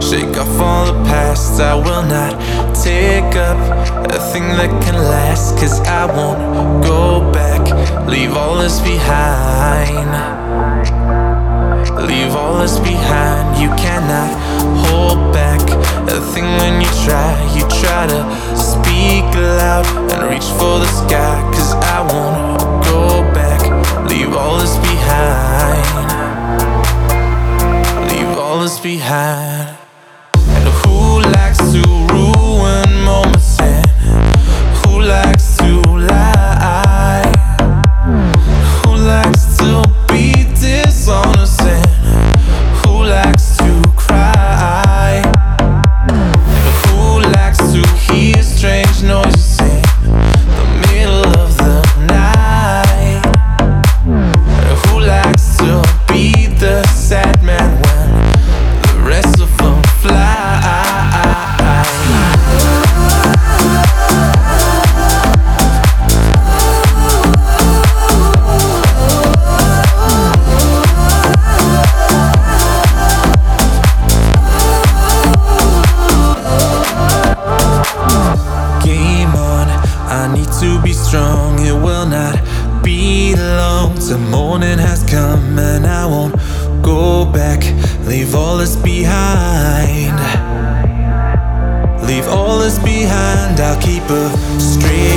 Shake off all the past. I will not take up a thing that can last, 'cause I won't go back. Leave all this behind. Leave all this behind. You cannot hold back a thing when you try. You try to speak loud and reach for the sky, 'cause I won't go back. Leave all this behind. Leave all this behind. And who likes to ruin moments, and who likes to lie? Who likes to be dishonest, and who likes to cry? And who likes to hear strange noises in the middle of the night? And who likes to be the sad man when the rest of them fly? Game on, I need to be strong. It will not be long till morning has come, and I won't go back. Leave all this behind. Leave all this behind. I'll keep a straight